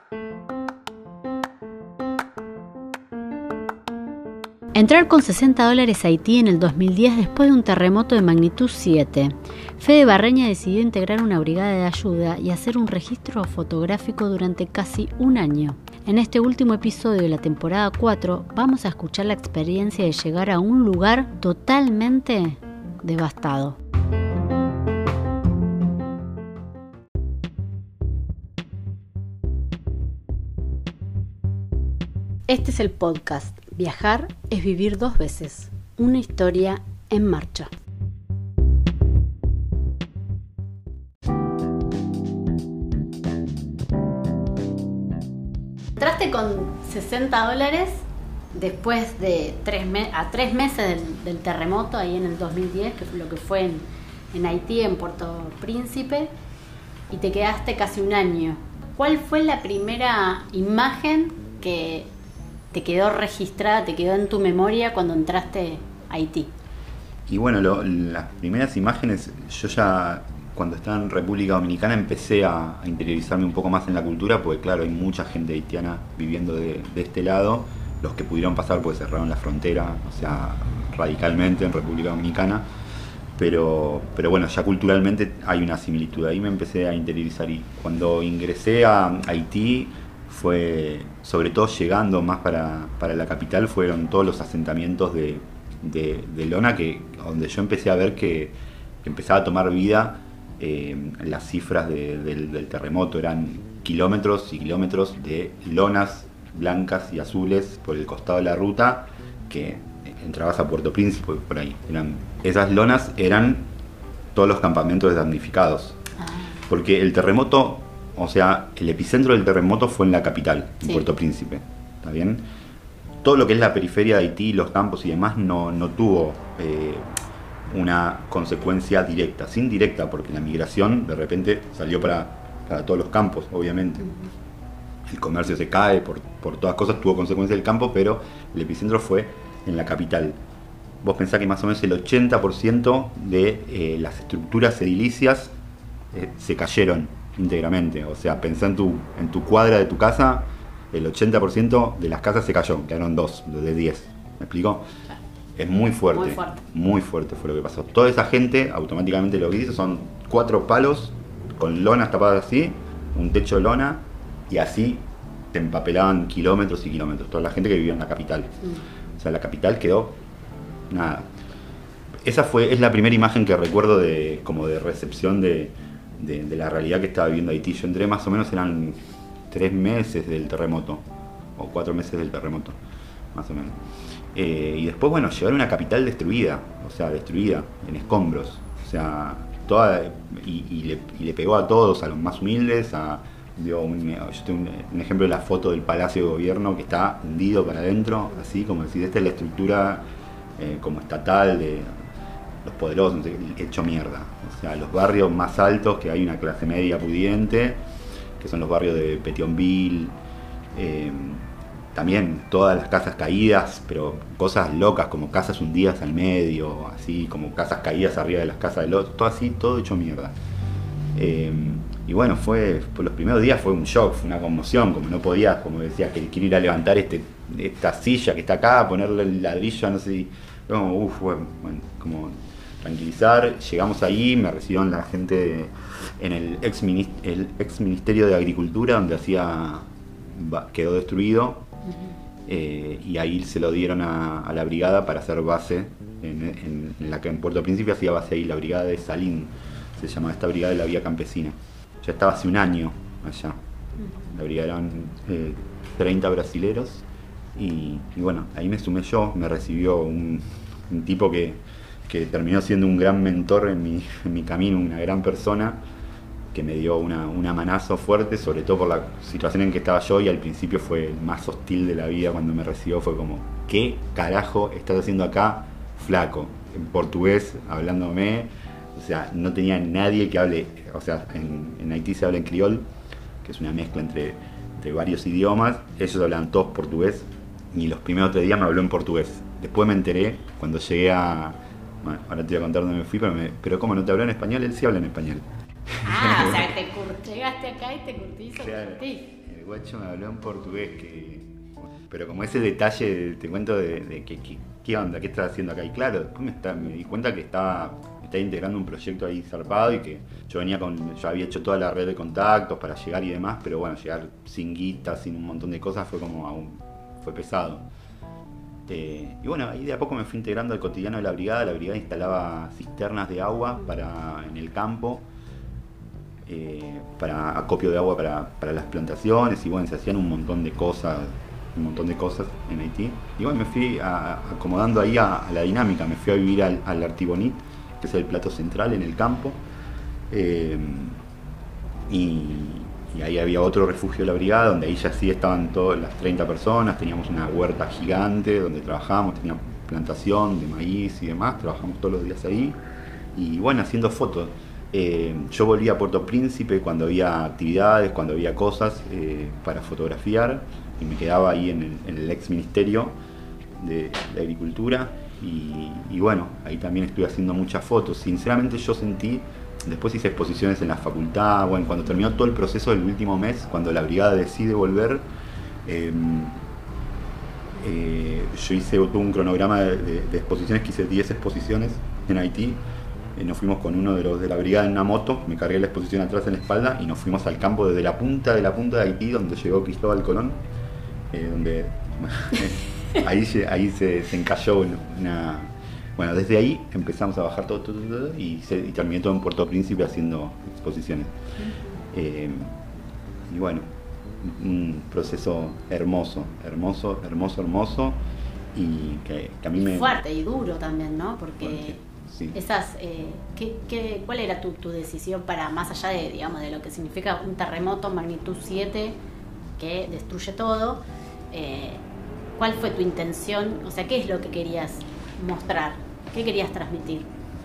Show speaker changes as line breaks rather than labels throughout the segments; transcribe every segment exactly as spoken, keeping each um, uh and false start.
Entrar con sesenta dólares a Haití en el dos mil diez después de un terremoto de magnitud siete. Fede Barreña decidió integrar una brigada de ayuda y hacer un registro fotográfico durante casi un año. En este último episodio de la temporada cuatro vamos a escuchar la experiencia de llegar a un lugar totalmente devastado. Este es el podcast Viajar es vivir dos veces. Una historia en marcha. Entraste con sesenta dólares después de tres me- a tres meses del, del terremoto ahí en el dos mil diez, que fue lo que fue en, en Haití, en Puerto Príncipe, y te quedaste casi un año. ¿Cuál fue la primera imagen que te quedó registrada, te quedó en tu memoria cuando entraste a Haití?
Y bueno, lo, las primeras imágenes, yo ya cuando estaba en República Dominicana empecé a, a interiorizarme un poco más en la cultura, porque claro, hay mucha gente haitiana viviendo de, de este lado, los que pudieron pasar porque cerraron la frontera, o sea, radicalmente en República Dominicana, pero, pero bueno, ya culturalmente hay una similitud, ahí me empecé a interiorizar y cuando ingresé a Haití, fue, sobre todo llegando más para, para la capital, fueron todos los asentamientos de, de, de lona, que, donde yo empecé a ver que, que empezaba a tomar vida eh, las cifras de, del, del terremoto. Eran kilómetros y kilómetros de lonas blancas y azules por el costado de la ruta, que entrabas a Puerto Príncipe por ahí. Eran, esas lonas eran todos los campamentos damnificados, porque el terremoto... O sea, el epicentro del terremoto fue en la capital, en sí. Puerto Príncipe, ¿está bien? Todo lo que es la periferia de Haití, los campos y demás, no, no tuvo eh, una consecuencia directa, sí indirecta, porque la migración de repente salió para, para todos los campos, obviamente. Uh-huh. El comercio se cae, por, por todas cosas tuvo consecuencia el campo, pero el epicentro fue en la capital. Vos pensás que más o menos el ochenta por ciento de eh, las estructuras edilicias eh, se cayeron íntegramente, o sea, pensá en tu, en tu cuadra de tu casa, el ochenta por ciento de las casas se cayó, quedaron dos de diez, ¿me explico? Es muy fuerte, muy fuerte, muy fuerte fue lo que pasó. Toda esa gente, automáticamente lo que hizo son cuatro palos con lonas tapadas así, un techo de lona, y así te empapelaban kilómetros y kilómetros, toda la gente que vivía en la capital. Mm. O sea, la capital quedó nada. Esa fue, es la primera imagen que recuerdo de, como de recepción de De, de la realidad que estaba viviendo Haití. Yo entré más o menos, eran tres meses del terremoto, o cuatro meses del terremoto, más o menos. Eh, y después, bueno, llegar a una capital destruida, o sea, destruida, en escombros, o sea, toda, y, y, le, y le pegó a todos, a los más humildes, a, digo, un, yo tengo un, un ejemplo de la foto del Palacio de Gobierno que está hundido para adentro, así como decir, esta es la estructura eh, como estatal de los poderosos, hecho mierda. O sea, los barrios más altos, que hay una clase media pudiente, que son los barrios de Petionville, eh, también todas las casas caídas, pero cosas locas, como casas hundidas al medio, así como casas caídas arriba de las casas del otro, todo así, todo hecho mierda. Eh, y bueno, fue, por los primeros días fue un shock, fue una conmoción, como no podía, como decía, que quiero ir a levantar este, esta silla que está acá, ponerle el ladrillo, no sé, como, uf, bueno, como... tranquilizar. Llegamos ahí, me recibieron la gente en el ex, el ex Ministerio de Agricultura, donde hacía quedó destruido, uh-huh. eh, y ahí se lo dieron a, a la brigada para hacer base en, en, en la que en Puerto Príncipe hacía base ahí la brigada de Salín, se llama esta brigada de la Vía Campesina. Ya estaba hace un año allá. Uh-huh. La brigada eran eh, treinta brasileros y, y bueno, ahí me sumé yo, me recibió un, un tipo que que terminó siendo un gran mentor en mi, en mi camino, una gran persona, que me dio una, una manazo fuerte, sobre todo por la situación en que estaba yo, y al principio fue el más hostil de la vida cuando me recibió, fue como, ¿qué carajo estás haciendo acá, flaco? En portugués, hablándome, o sea, no tenía nadie que hable, o sea, en, en Haití se habla en criol, que es una mezcla entre, entre varios idiomas, ellos hablan todos portugués, y los primeros tres días me habló en portugués. Después me enteré, cuando llegué a... Bueno, ahora te voy a contar dónde me fui, pero, me, pero ¿cómo no te habló en español? Él sí habla en español.
Ah, o sea, te cur- llegaste acá y te curtís o
claro,
te curtís.
el guacho me habló en portugués, que pero como ese detalle, te cuento de, de que, que, qué onda, qué estás haciendo acá. Y claro, después me, está, me di cuenta que estaba, estaba integrando un proyecto ahí zarpado y que yo venía con, yo había hecho toda la red de contactos para llegar y demás, pero bueno, llegar sin guita, sin un montón de cosas fue como aún, fue pesado. Eh, y bueno, ahí de a poco me fui integrando al cotidiano de la brigada. La brigada instalaba cisternas de agua para, en el campo, eh, para acopio de agua para, para las plantaciones, y bueno, se hacían un montón de cosas, un montón de cosas en Haití. Y bueno, me fui a, acomodando ahí a, a la dinámica. Me fui a vivir al, al Artibonit, que es el plato central en el campo, eh, y, y ahí había otro refugio de la brigada, donde ahí ya sí estaban todas las treinta personas. Teníamos una huerta gigante donde trabajábamos, teníamos plantación de maíz y demás, trabajamos todos los días ahí, y bueno, haciendo fotos. Eh, yo volví a Puerto Príncipe cuando había actividades, cuando había cosas eh, para fotografiar, y me quedaba ahí en el, en el ex ministerio de, de Agricultura, y, y bueno, ahí también estuve haciendo muchas fotos. Sinceramente yo sentí, después hice exposiciones en la facultad, bueno, cuando terminó todo el proceso del último mes, cuando la brigada decide volver, eh, eh, yo hice todo un cronograma de, de, de exposiciones, que hice diez exposiciones en Haití. Eh, nos fuimos con uno de los de la brigada en una moto, me cargué la exposición atrás en la espalda y nos fuimos al campo desde la punta de la punta de Haití, donde llegó Cristóbal Colón, eh, donde ahí, ahí se, se encalló una... Bueno, desde ahí empezamos a bajar todo, todo, todo y, se, y terminé todo en Puerto Príncipe haciendo exposiciones. Eh, y bueno, un proceso hermoso, hermoso, hermoso, hermoso, y que, que a mí me...
Fuerte y duro también, ¿no? Porque...
Fuerte. Sí.
Esas, eh, ¿qué, qué, ¿cuál era tu, tu decisión para, más allá de, digamos, de lo que significa un terremoto magnitud siete que destruye todo? Eh, ¿Cuál fue tu intención? O sea, ¿qué es lo que querías mostrar? ¿Qué querías transmitir?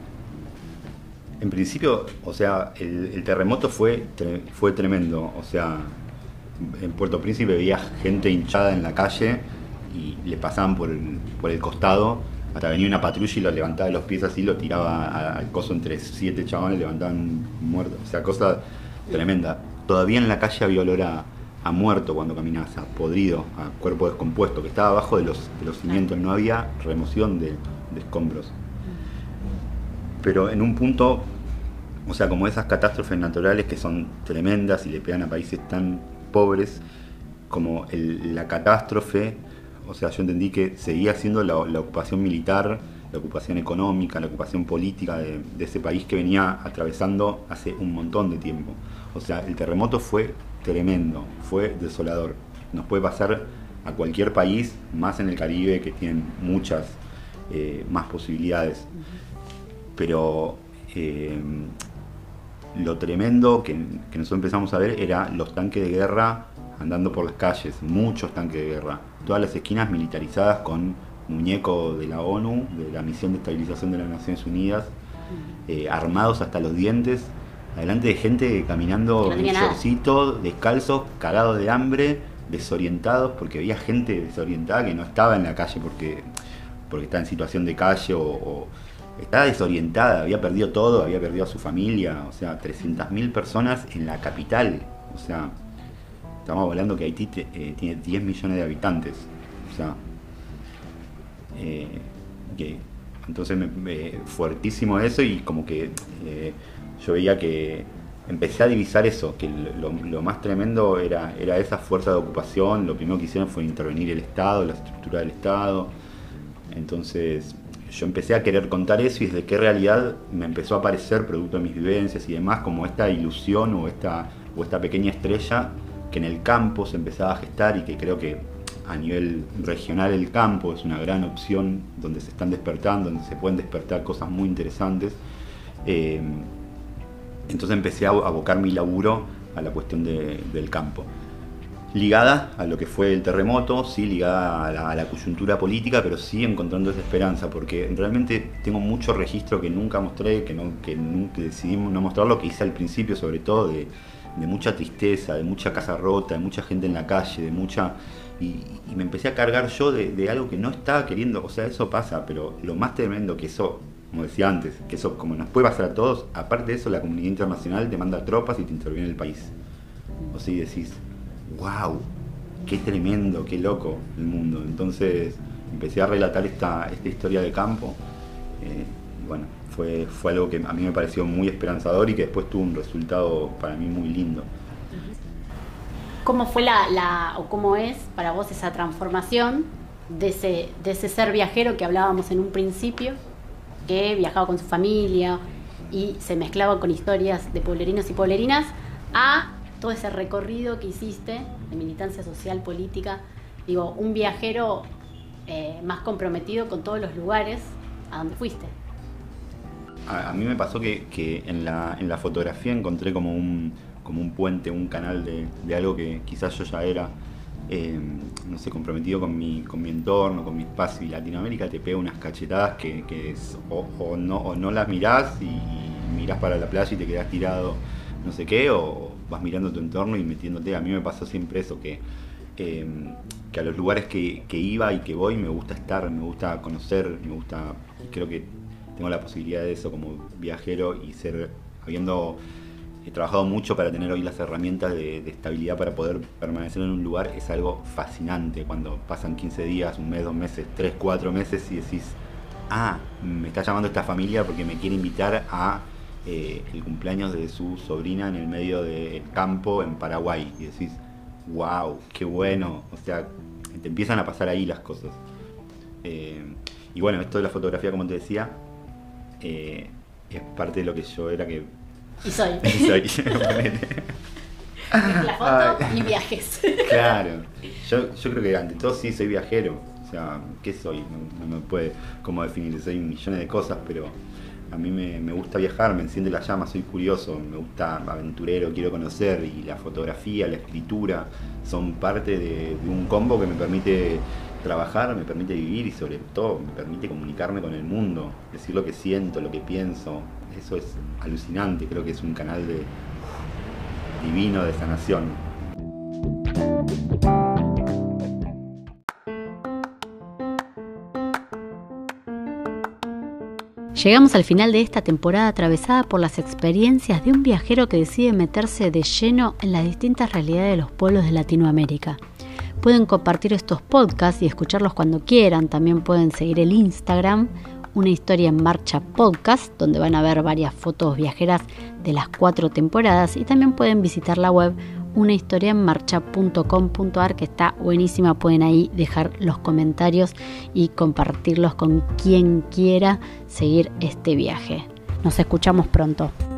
En principio, o sea, el, el terremoto fue, tre, fue tremendo. O sea, en Puerto Príncipe veía gente hinchada en la calle y le pasaban por el, por el costado. Hasta venía una patrulla y lo levantaba de los pies así, lo tiraba al coso entre siete chabones, levantaban muertos. O sea, cosa tremenda. Todavía en la calle había olor a, a muerto cuando caminabas, a podrido, a cuerpo descompuesto, que estaba abajo de los, de los cimientos. No había remoción de, de escombros. Pero en un punto, o sea, como esas catástrofes naturales que son tremendas y le pegan a países tan pobres, como el, la catástrofe... O sea, yo entendí que seguía siendo la, la ocupación militar, la ocupación económica, la ocupación política de, de ese país que venía atravesando hace un montón de tiempo. O sea, el terremoto fue tremendo, fue desolador. Nos puede pasar a cualquier país, más en el Caribe, que tienen muchas eh, más posibilidades. Pero eh, lo tremendo que, que nosotros empezamos a ver era los tanques de guerra andando por las calles, muchos tanques de guerra, todas las esquinas militarizadas con muñecos de la ONU, de la Misión de Estabilización de las Naciones Unidas, eh, armados hasta los dientes, adelante de gente caminando en shortcito, descalzos, cagados de hambre, desorientados, porque había gente desorientada que no estaba en la calle porque, porque estaba en situación de calle o, o estaba desorientada, había perdido todo, había perdido a su familia. O sea, trescientas mil personas en la capital. O sea, estamos hablando que Haití te, eh, tiene diez millones de habitantes. O sea, eh, que, entonces me, me, fuertísimo eso, y como que eh, yo veía que empecé a divisar eso, que lo, lo más tremendo era, era esa fuerza de ocupación. Lo primero que hicieron fue intervenir el Estado, la estructura del Estado. Entonces yo empecé a querer contar eso, y desde qué realidad me empezó a aparecer, producto de mis vivencias y demás, como esta ilusión o esta, o esta pequeña estrella que en el campo se empezaba a gestar, y que creo que a nivel regional el campo es una gran opción donde se están despertando, donde se pueden despertar cosas muy interesantes. Eh, entonces empecé a abocar mi laburo a la cuestión de, del campo, ligada a lo que fue el terremoto, sí, ligada a la, a la coyuntura política, pero sí encontrando esa esperanza, porque realmente tengo mucho registro que nunca mostré, que, no, que nunca decidimos no mostrar, lo que hice al principio, sobre todo de, de mucha tristeza, de mucha casa rota, de mucha gente en la calle, de mucha... Y, y me empecé a cargar yo de, de algo que no estaba queriendo. O sea, eso pasa, pero lo más tremendo que eso, como decía antes, que eso como nos puede pasar a todos, aparte de eso la comunidad internacional te manda tropas y te interviene el país. O sea, y decís, wow, qué tremendo, qué loco el mundo. Entonces empecé a relatar esta, esta historia de campo. Eh, y bueno, fue, fue algo que a mí me pareció muy esperanzador y que después tuvo un resultado para mí muy lindo.
¿Cómo fue la, la o cómo es para vos esa transformación de ese, de ese ser viajero que hablábamos en un principio, que viajaba con su familia y se mezclaba con historias de pueblerinos y pueblerinas, a todo ese recorrido que hiciste de militancia social, política? Digo, un viajero eh, más comprometido con todos los lugares a donde fuiste.
A, a mí me pasó que, que en, la, en la fotografía encontré como un, como un puente, un canal de, de algo que quizás yo ya era, eh, no sé, comprometido con mi, con mi entorno, con mi espacio. Y Latinoamérica te pega unas cachetadas que, que es, o, o, no, o no las mirás y mirás para la playa y te quedás tirado no sé qué, o vas mirando tu entorno y metiéndote. A mí me pasó siempre eso, que, eh, que a los lugares que, que iba y que voy me gusta estar, me gusta conocer, me gusta, y creo que tengo la posibilidad de eso como viajero y ser, habiendo he trabajado mucho para tener hoy las herramientas de, de estabilidad para poder permanecer en un lugar. Es algo fascinante cuando pasan quince días, un mes, dos meses, tres, cuatro meses y decís, ah, me está llamando esta familia porque me quiere invitar a eh, el cumpleaños de su sobrina en el medio del campo en Paraguay. Y decís, wow, qué bueno. O sea, te empiezan a pasar ahí las cosas. Eh, y bueno, esto de la fotografía, como te decía, eh, es parte de lo que yo era que...
Y soy.
Y soy.
La foto Ay. Y viajes.
Claro. Yo, yo creo que ante todo sí soy viajero. O sea, ¿qué soy? No, no me puede como definir. Soy millones de cosas, pero a mí me, me gusta viajar, me enciende la llama, soy curioso, me gusta aventurero, quiero conocer. Y la fotografía, la escritura son parte de, de un combo que me permite trabajar, me permite vivir y sobre todo me permite comunicarme con el mundo, decir lo que siento, lo que pienso. Eso es alucinante, creo que es un canal de uf, divino de sanación.
Llegamos al final de esta temporada atravesada por las experiencias de un viajero que decide meterse de lleno en las distintas realidades de los pueblos de Latinoamérica. Pueden compartir estos podcasts y escucharlos cuando quieran. También pueden seguir el Instagram, Una Historia en Marcha Podcast, donde van a ver varias fotos viajeras de las cuatro temporadas. Y también pueden visitar la web una historia en marcha punto com punto a r, que está buenísima. Pueden ahí dejar los comentarios y compartirlos con quien quiera seguir este viaje. Nos escuchamos pronto.